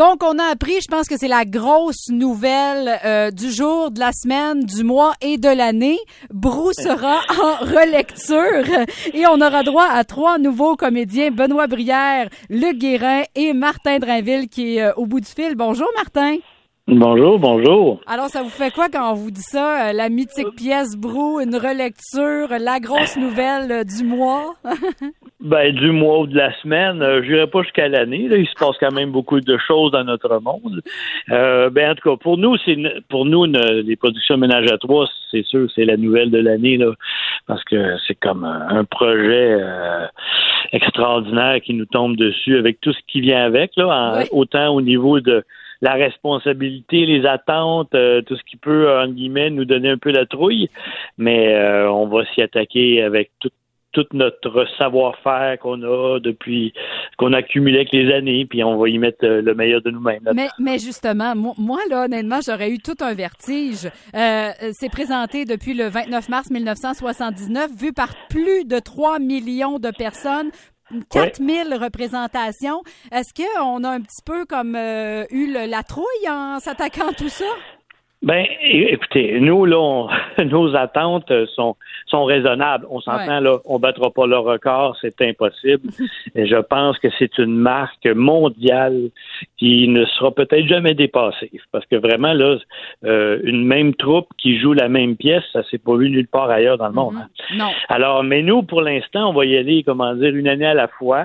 Donc, on a appris, je pense que c'est la grosse nouvelle du jour, de la semaine, du mois et de l'année. Brou sera en relecture et on aura droit à 3 nouveaux comédiens, Benoît Brière, Luc Guérin et Martin Drainville qui est au bout du fil. Bonjour, Martin. Bonjour, bonjour. Alors, ça vous fait quoi quand on vous dit ça? La mythique pièce Brou, une relecture, la grosse nouvelle du mois? Du mois ou de la semaine, je dirais pas jusqu'à l'année. Là, il se passe quand même beaucoup de choses dans notre monde. En tout cas, pour nous, les productions Ménage à trois, c'est sûr, c'est la nouvelle de l'année, là, parce que c'est comme un projet extraordinaire qui nous tombe dessus avec tout ce qui vient avec, là, oui. Autant au niveau de la responsabilité, les attentes, tout ce qui peut, entre guillemets, nous donner un peu la trouille, mais on va s'y attaquer avec tout notre savoir-faire qu'on a depuis qu'on a accumulé avec les années, puis on va y mettre le meilleur de nous-mêmes. Mais justement, moi là, honnêtement, j'aurais eu tout un vertige. C'est présenté depuis le 29 mars 1979, vu par plus de 3 millions de personnes. 4000 représentations. Est-ce qu'on a un petit peu comme eu la trouille en s'attaquant à tout ça? Écoutez, nous, là, nos attentes sont raisonnables. On s'entend, là, on battra pas le record, c'est impossible. Et je pense que c'est une marque mondiale qui ne sera peut-être jamais dépassée. Parce que vraiment, là, une même troupe qui joue la même pièce, ça s'est pas vu nulle part ailleurs dans le monde. Hein. Non. Alors, mais nous, pour l'instant, on va y aller, une année à la fois.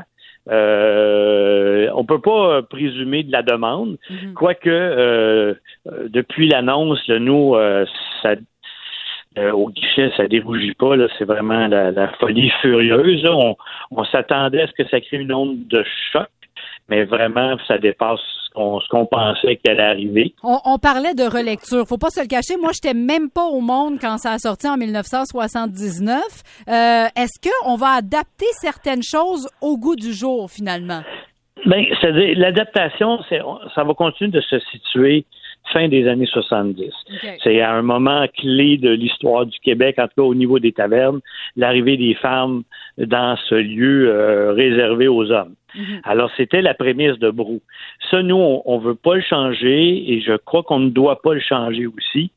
On peut pas présumer de la demande, quoique depuis l'annonce, là, nous, au guichet, ça dérougit pas. Là, c'est vraiment la folie furieuse. Là. On s'attendait à ce que ça crée une onde de choc, mais vraiment, ça dépasse ce qu'on pensait qu'elle allait arriver. On parlait de relecture. Faut pas se le cacher. Moi, j'étais même pas au monde quand ça a sorti en 1979. Est-ce qu'on va adapter certaines choses au goût du jour, finalement? C'est-à-dire, l'adaptation, ça va continuer de se situer fin des années 70. Okay. C'est à un moment clé de l'histoire du Québec, en tout cas au niveau des tavernes, l'arrivée des femmes dans ce lieu réservé aux hommes. Alors, c'était la prémisse de Brou. Ça, nous, on veut pas le changer et je crois qu'on ne doit pas le changer aussi.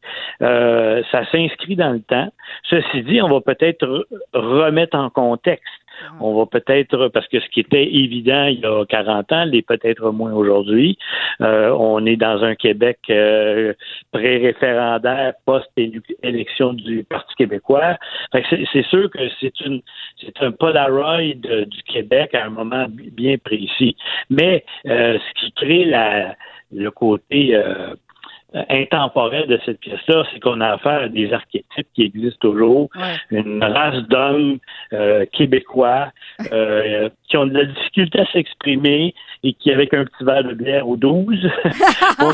Ça s'inscrit dans le temps. Ceci dit, on va peut-être remettre en contexte. On va peut-être, parce que ce qui était évident il y a 40 ans, l'est peut-être moins aujourd'hui. On est dans un Québec pré-référendaire, post-élection du Parti québécois. Fait que c'est sûr que c'est un Polaroid du Québec à un moment bien précis. Mais ce qui crée le côté intemporel de cette pièce-là, c'est qu'on a affaire à des archétypes qui existent toujours. Une race d'hommes québécois qui ont de la difficulté à s'exprimer et qui, avec un petit verre de bière ou 12, vont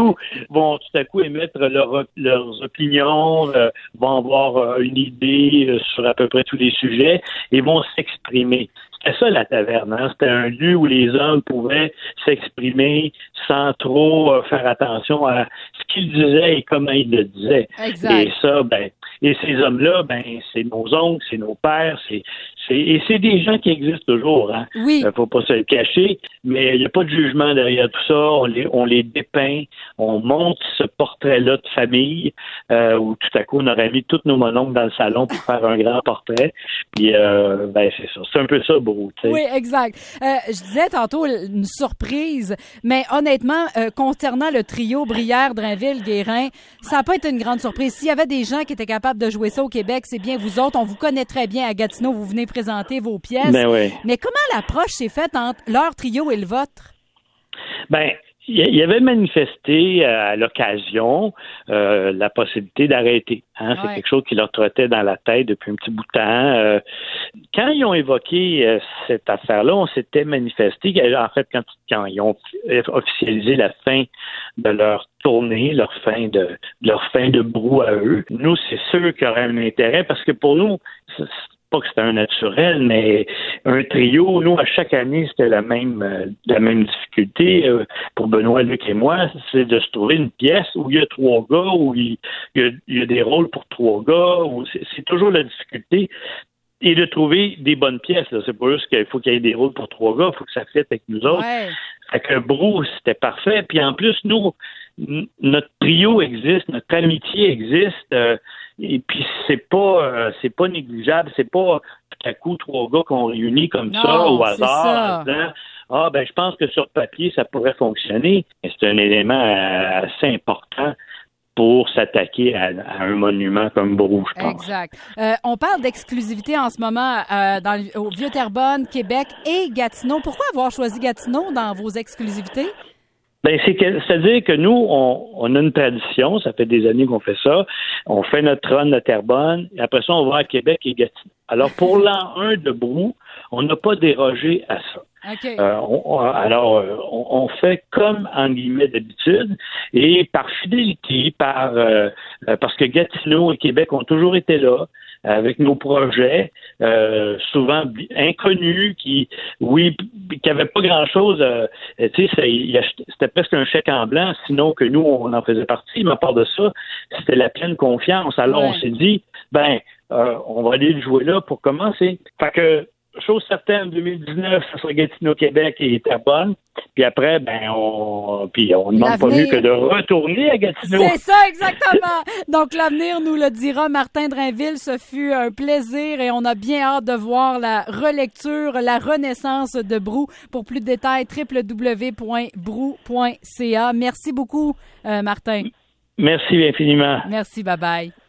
tout à coup émettre leurs opinions, vont avoir une idée sur à peu près tous les sujets et vont s'exprimer. C'était ça la taverne, hein? C'était un lieu où les hommes pouvaient s'exprimer sans trop faire attention à ce qu'ils disaient et comment ils le disaient. Exact. Et ça, et ces hommes-là, c'est nos oncles, c'est nos pères, et c'est des gens qui existent toujours, hein. Oui. Faut pas se le cacher, mais il n'y a pas de jugement derrière tout ça. On les dépeint, on montre ce portrait-là de famille, où tout à coup on aurait mis tous nos mononcles dans le salon pour faire un grand portrait. Puis c'est ça. C'est un peu ça, Brou. Oui, exact. Je disais tantôt une surprise, mais honnêtement, concernant le trio Brière, Drainville, Guérin, ça n'a pas été une grande surprise. S'il y avait des gens qui étaient capables de jouer ça au Québec, c'est bien vous autres. On vous connaît très bien à Gatineau, vous venez présenter vos pièces. Oui. Mais comment l'approche s'est faite entre leur trio et le vôtre? Il y avait manifesté à l'occasion la possibilité d'arrêter. Hein? C'est quelque chose qui leur trottait dans la tête depuis un petit bout de temps. Quand ils ont évoqué cette affaire-là, on s'était manifesté. En fait, quand ils ont officialisé la fin de leur tournée, leur fin de Brou à eux, nous, c'est sûr qu'il y aurait un intérêt parce que pour nous, pas que c'était un naturel, mais un trio, nous, à chaque année, c'était la même difficulté pour Benoît, Luc et moi, c'est de se trouver une pièce où il y a 3 gars, où il y a des rôles pour 3 gars, où c'est toujours la difficulté. Et de trouver des bonnes pièces, là. C'est pas juste qu'il faut qu'il y ait des rôles pour 3 gars, il faut que ça fitte avec nous autres. Ouais. Fait que Brou, c'était parfait. Puis en plus, nous, notre trio existe, notre amitié existe. Et puis c'est pas négligeable. C'est pas tout à coup 3 gars qu'on réunit comme ça au hasard. Je pense que sur papier, ça pourrait fonctionner. Mais c'est un élément assez important pour s'attaquer à un monument comme Brou, je pense. Exact. On parle d'exclusivité en ce moment au Vieux-Terrebonne, Québec et Gatineau. Pourquoi avoir choisi Gatineau dans vos exclusivités? C'est-à-dire que nous, on a une tradition, ça fait des années qu'on fait ça. On fait notre run de Terrebonne, et après ça, on va à Québec et Gatineau. Alors, pour l'an 1 de Brou, on n'a pas dérogé à ça. Okay. On fait comme, en guillemets, d'habitude, et par fidélité, parce que Gatineau et Québec ont toujours été là, avec nos projets, souvent inconnus, qui n'avaient pas grand-chose, c'était presque un chèque en blanc, sinon que nous, on en faisait partie, mais à part de ça, c'était la pleine confiance. Alors, on s'est dit, on va aller le jouer là pour commencer. Fait que, chose certaine, 2019, ça sera Gatineau, Québec et Terrebonne. Puis après, on ne demande pas mieux que de retourner à Gatineau. C'est ça, exactement. Donc, l'avenir nous le dira. Martin Drainville, ce fut un plaisir et on a bien hâte de voir la relecture, la renaissance de Brou. Pour plus de détails, www.brou.ca. Merci beaucoup, Martin. Merci infiniment. Merci, bye-bye.